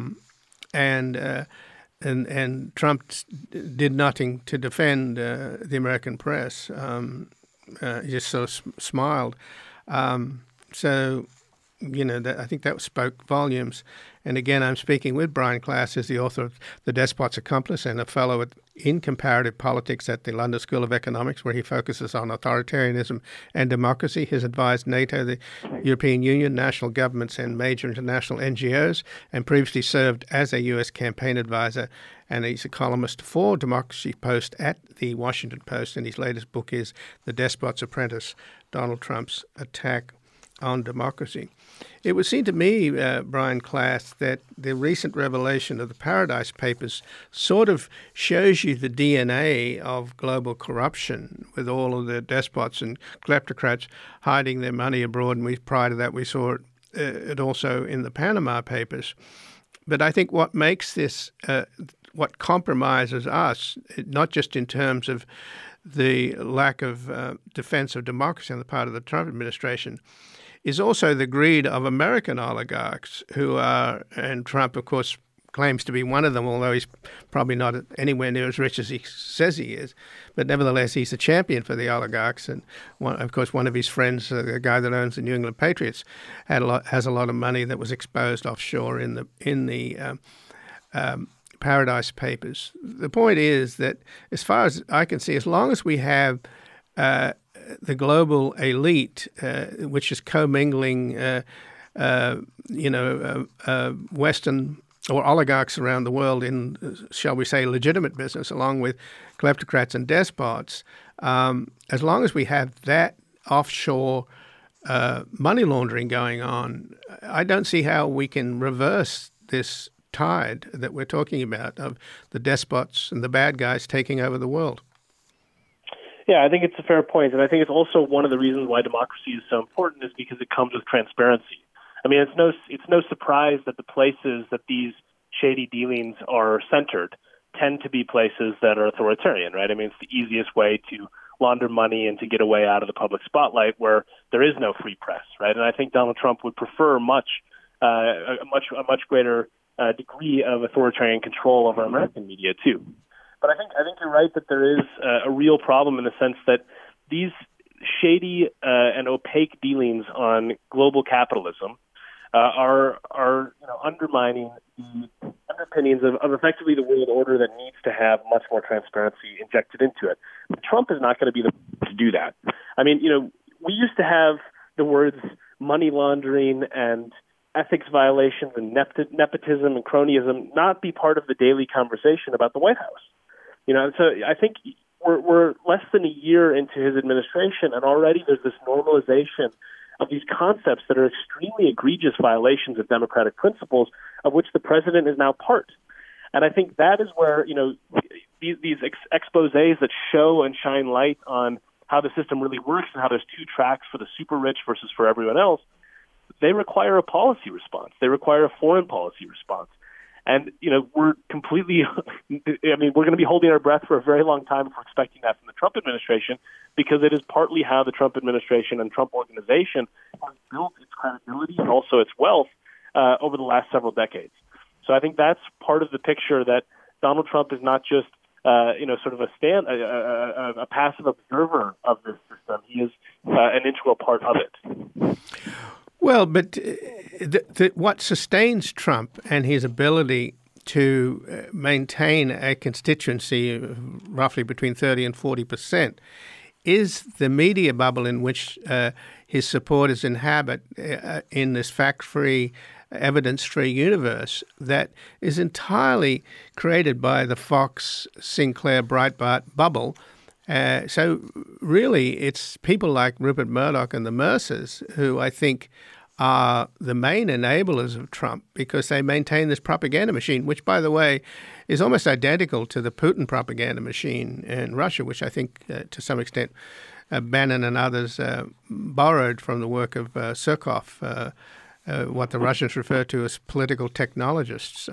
And Trump did nothing to defend the American press. He just sort of smiled. I think that spoke volumes. And again, I'm speaking with Brian Klaas, who's the author of The Despot's Accomplice and a fellow in comparative politics at the London School of Economics, where he focuses on authoritarianism and democracy. He's advised NATO, the European Union, national governments, and major international NGOs, and previously served as a U.S. campaign advisor. And he's a columnist for Democracy Post at the Washington Post. And his latest book is The Despot's Apprentice, Donald Trump's Attack on Democracy. It would seem to me, Brian Klaas, that the recent revelation of the Paradise Papers sort of shows you the DNA of global corruption, with all of the despots and kleptocrats hiding their money abroad. And prior to that, we saw it also in the Panama Papers. But I think what makes this, what compromises us, not just in terms of the lack of defense of democracy on the part of the Trump administration, is also the greed of American oligarchs who are, and Trump, of course, claims to be one of them, although he's probably not anywhere near as rich as he says he is. But nevertheless, he's a champion for the oligarchs. And, of course, one of his friends, the guy that owns the New England Patriots, has a lot of money that was exposed offshore in the Paradise Papers. The point is that, as far as I can see, as long as we have the global elite, which is commingling, Western or oligarchs around the world in, shall we say, legitimate business, along with kleptocrats and despots, as long as we have that offshore money laundering going on, I don't see how we can reverse this tide that we're talking about of the despots and the bad guys taking over the world. Yeah, I think it's a fair point, and I think it's also one of the reasons why democracy is so important is because it comes with transparency. I mean, it's no surprise that the places that these shady dealings are centered tend to be places that are authoritarian, right? I mean, it's the easiest way to launder money and to get away out of the public spotlight where there is no free press, right? And I think Donald Trump would prefer a much greater degree of authoritarian control over American media too. But I think you're right that there is a real problem in the sense that these shady and opaque dealings on global capitalism are undermining the underpinnings of effectively the world order that needs to have much more transparency injected into it. But Trump is not going to be the to do that. I mean, we used to have the words money laundering and ethics violations and nepotism and cronyism not be part of the daily conversation about the White House. So I think we're less than a year into his administration, and already there's this normalization of these concepts that are extremely egregious violations of democratic principles, of which the president is now part. And I think that is where, these exposés that show and shine light on how the system really works and how there's two tracks for the super rich versus for everyone else, they require a policy response. They require a foreign policy response. And, we're completely, we're going to be holding our breath for a very long time if we're expecting that from the Trump administration, because it is partly how the Trump administration and Trump organization has built its credibility and also its wealth over the last several decades. So I think that's part of the picture, that Donald Trump is not just, sort of a passive observer of this system. He is an integral part of it. Well, but what sustains Trump and his ability to maintain a constituency of roughly between 30 and 40% is the media bubble in which his supporters inhabit in this fact-free, evidence-free universe that is entirely created by the Fox, Sinclair, Breitbart bubble. So really, it's people like Rupert Murdoch and the Mercers who I think are the main enablers of Trump, because they maintain this propaganda machine, which, by the way, is almost identical to the Putin propaganda machine in Russia, which I think to some extent Bannon and others borrowed from the work of Surkov, what the Russians refer to as political technologists.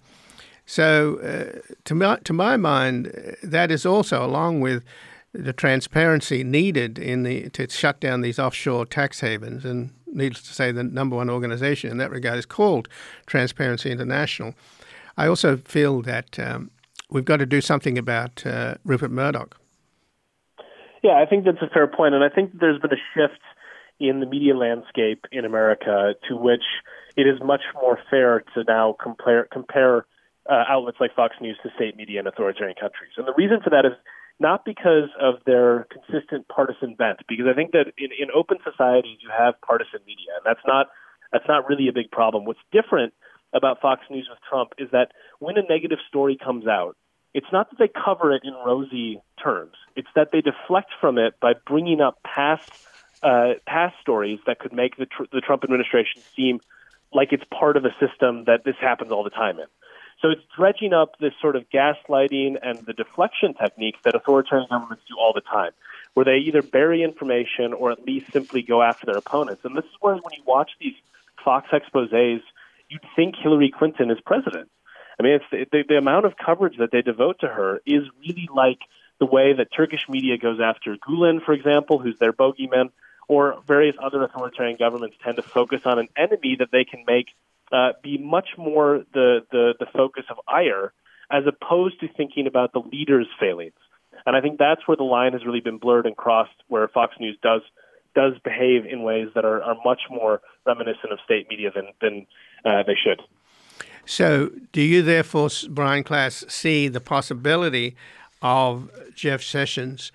So to my mind, that is also, along with the transparency needed to shut down these offshore tax havens, and needless to say, the number one organization in that regard is called Transparency International. I also feel that we've got to do something about Rupert Murdoch. Yeah, I think that's a fair point, and I think there's been a shift in the media landscape in America to which it is much more fair to now compare outlets like Fox News to state media in authoritarian countries. And the reason for that is not because of their consistent partisan bent, because I think that in open societies you have partisan media, and that's not really a big problem. What's different about Fox News with Trump is that when a negative story comes out, it's not that they cover it in rosy terms. It's that they deflect from it by bringing up past stories that could make the Trump administration seem like it's part of a system that this happens all the time in. So it's dredging up this sort of gaslighting and the deflection techniques that authoritarian governments do all the time, where they either bury information or at least simply go after their opponents. And this is where, when you watch these Fox exposés, you'd think Hillary Clinton is president. I mean, it's the amount of coverage that they devote to her is really like the way that Turkish media goes after Gulen, for example, who's their bogeyman, or various other authoritarian governments tend to focus on an enemy that they can make be much more the focus of ire, as opposed to thinking about the leader's failings. And I think that's where the line has really been blurred and crossed, where Fox News does behave in ways that are much more reminiscent of state media than they should. So do you therefore, Brian Klaas, see the possibility of Jeff Sessions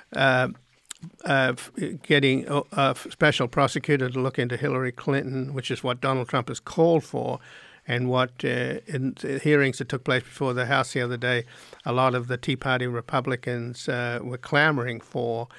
getting a special prosecutor to look into Hillary Clinton, which is what Donald Trump has called for, and what in the hearings that took place before the House the other day, a lot of the Tea Party Republicans were clamoring for.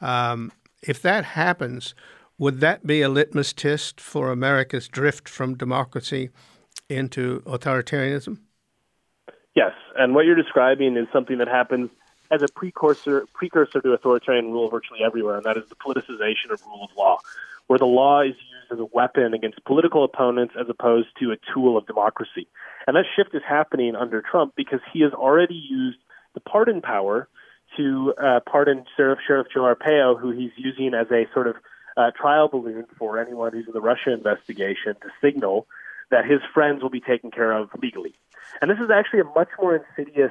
If that happens, would that be a litmus test for America's drift from democracy into authoritarianism? Yes, and what you're describing is something that happens as a precursor to authoritarian rule virtually everywhere, and that is the politicization of rule of law, where the law is used as a weapon against political opponents as opposed to a tool of democracy. And that shift is happening under Trump because he has already used the pardon power to pardon Sheriff Joe Arpaio, who he's using as a sort of trial balloon for anyone who's in the Russia investigation to signal that his friends will be taken care of legally. And this is actually a much more insidious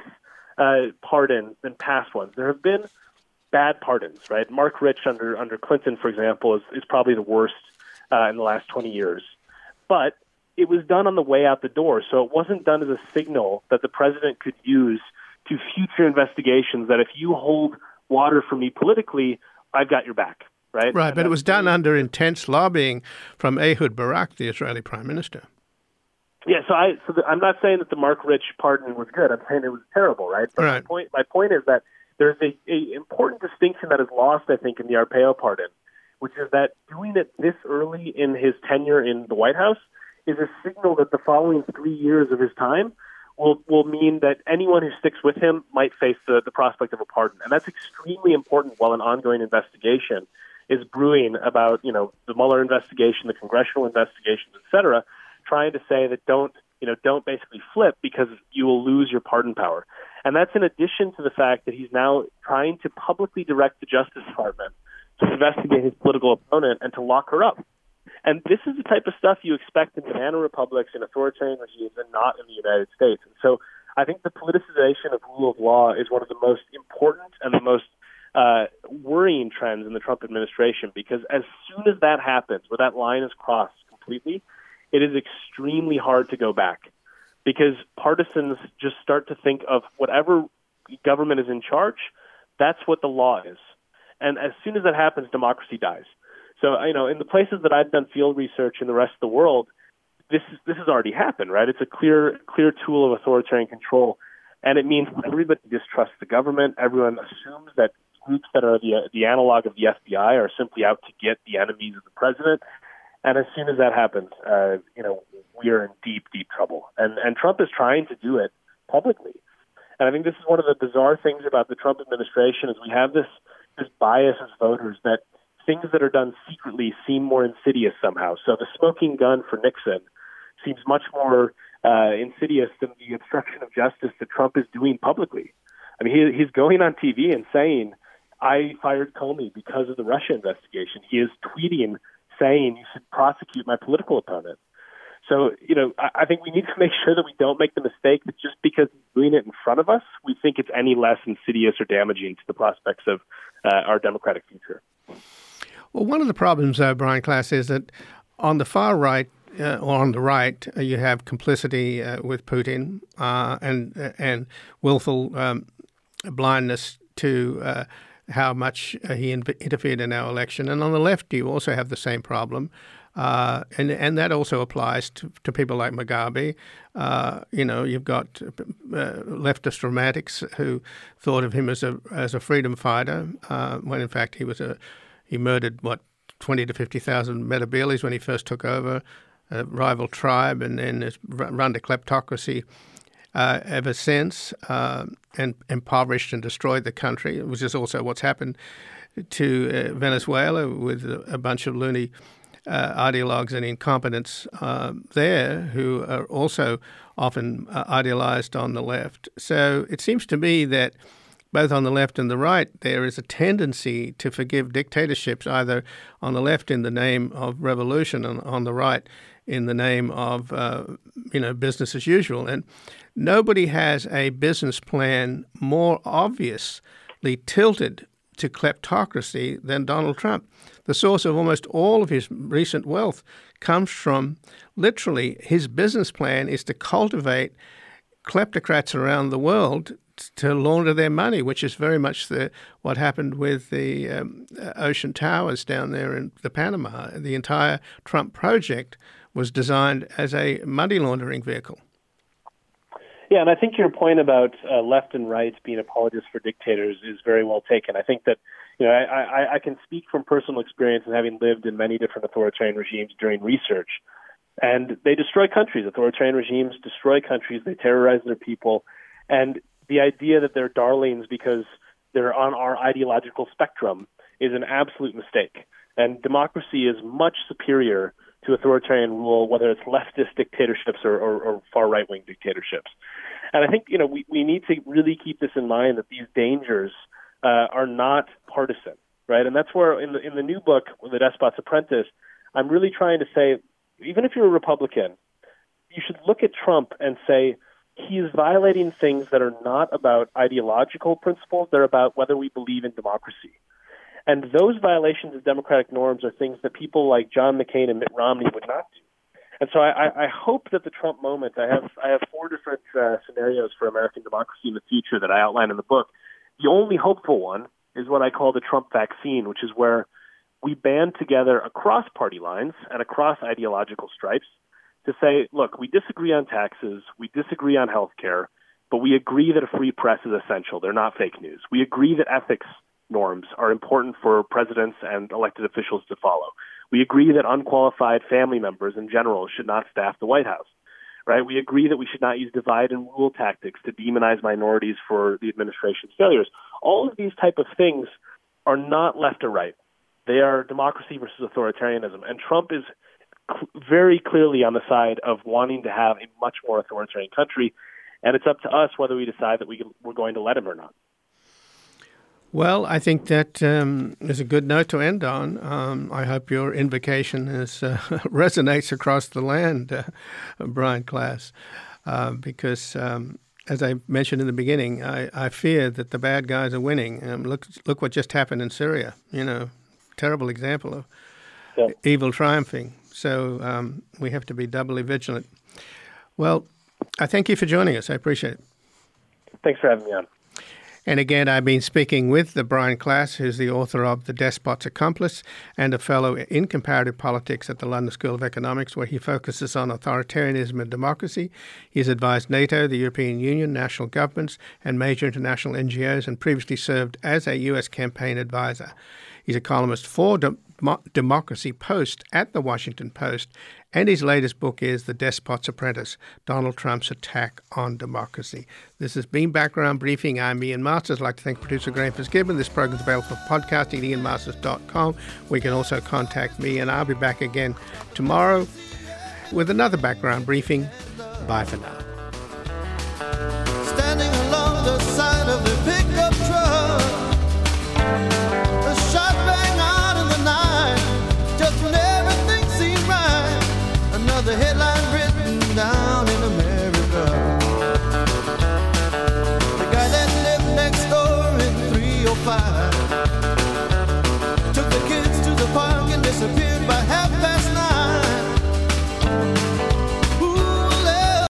pardon than past ones. There have been bad pardons, right? Mark Rich under Clinton, for example, is probably the worst in the last 20 years. But it was done on the way out the door, so it wasn't done as a signal that the president could use to future investigations that if you hold water for me politically, I've got your back, right? Right, but it was done under intense lobbying from Ehud Barak, the Israeli prime minister. Yeah, I'm not saying that the Mark Rich pardon was good. I'm saying it was terrible, right? But right. My point is that there's a important distinction that is lost, I think, in the Arpaio pardon, which is that doing it this early in his tenure in the White House is a signal that the following 3 years of his time will mean that anyone who sticks with him might face the prospect of a pardon. And that's extremely important while an ongoing investigation is brewing about, the Mueller investigation, the congressional investigations, et cetera, trying to say that don't basically flip because you will lose your pardon power. And that's in addition to the fact that he's now trying to publicly direct the Justice Department to investigate his political opponent and to lock her up. And this is the type of stuff you expect in banana republics and authoritarian regimes and not in the United States. And so I think the politicization of rule of law is one of the most important and the most worrying trends in the Trump administration, because as soon as that happens, where that line is crossed completely, it is extremely hard to go back, because partisans just start to think of whatever government is in charge, that's what the law is. And as soon as that happens, democracy dies. So, in the places that I've done field research in the rest of the world, this has already happened, right? It's a clear tool of authoritarian control, and it means everybody distrusts the government. Everyone assumes that groups that are the analog of the FBI are simply out to get the enemies of the president. And as soon as that happens, we are in deep, deep trouble. And Trump is trying to do it publicly. And I think this is one of the bizarre things about the Trump administration is we have this bias as voters that things that are done secretly seem more insidious somehow. So the smoking gun for Nixon seems much more insidious than the obstruction of justice that Trump is doing publicly. I mean, he's going on TV and saying, I fired Comey because of the Russia investigation. He is tweeting saying you should prosecute my political opponent. So, I think we need to make sure that we don't make the mistake that just because he's doing it in front of us, we think it's any less insidious or damaging to the prospects of our democratic future. Well, one of the problems, Brian Klaas, is that on the far right, or on the right, you have complicity with Putin and willful blindness to how much he interfered in our election. And on the left, you also have the same problem. And that also applies to people like Mugabe. You've got leftist romantics who thought of him as a freedom fighter, when in fact he murdered 20 to 50,000 Metabeles when he first took over a rival tribe, and then has run the kleptocracy ever since, and impoverished and destroyed the country, which is also what's happened to Venezuela with a bunch of loony ideologues and incompetents there who are also often idealized on the left. So it seems to me that both on the left and the right, there is a tendency to forgive dictatorships, either on the left in the name of revolution and on the right in the name of, business as usual. And nobody has a business plan more obviously tilted to kleptocracy than Donald Trump. The source of almost all of his recent wealth comes from literally his business plan is to cultivate kleptocrats around the world to launder their money, which is very much what happened with the Ocean Towers down there in the Panama. The entire Trump project was designed as a money laundering vehicle. Yeah, and I think your point about left and right being apologists for dictators is very well taken. I think that, I can speak from personal experience and having lived in many different authoritarian regimes during research. And they destroy countries. Authoritarian regimes destroy countries. They terrorize their people. And the idea that they're darlings because they're on our ideological spectrum is an absolute mistake. And democracy is much superior to authoritarian rule, whether it's leftist dictatorships or far right-wing dictatorships. And I think, we need to really keep this in mind, that these dangers are not partisan, right? And that's where in the new book, The Despot's Apprentice, I'm really trying to say, even if you're a Republican, you should look at Trump and say, he is violating things that are not about ideological principles. They're about whether we believe in democracy. And those violations of democratic norms are things that people like John McCain and Mitt Romney would not do. And so I hope that the Trump moment, I have 4 different scenarios for American democracy in the future that I outline in the book. The only hopeful one is what I call the Trump vaccine, which is where we band together across party lines and across ideological stripes to say, look, we disagree on taxes, we disagree on health care, but we agree that a free press is essential. They're not fake news. We agree that ethics norms are important for presidents and elected officials to follow. We agree that unqualified family members in general should not staff the White House, right? We agree that we should not use divide and rule tactics to demonize minorities for the administration's failures. All of these type of things are not left or right. They are democracy versus authoritarianism. And Trump is very clearly on the side of wanting to have a much more authoritarian country. And it's up to us whether we decide that we're going to let him or not. Well, I think that is a good note to end on. I hope your invocation resonates across the land, Brian Klaas, because as I mentioned in the beginning, I fear that the bad guys are winning. Look what just happened in Syria. Terrible example of evil triumphing. So we have to be doubly vigilant. Well, I thank you for joining us. I appreciate it. Thanks for having me on. And again, I've been speaking with Brian Klaas, who's the author of The Despot's Accomplice and a fellow in comparative politics at the London School of Economics, where he focuses on authoritarianism and democracy. He's advised NATO, the European Union, national governments, and major international NGOs, and previously served as a U.S. campaign advisor. He's a columnist for Democracy Post at The Washington Post, and his latest book is The Despot's Apprentice, Donald Trump's Attack on Democracy. This has been Background Briefing. I'm Ian Masters. I'd like to thank producer Graham Fitzgibbon. This program is available for podcasting at ianmasters.com. We can also contact me, and I'll be back again tomorrow with another Background Briefing. Bye for now.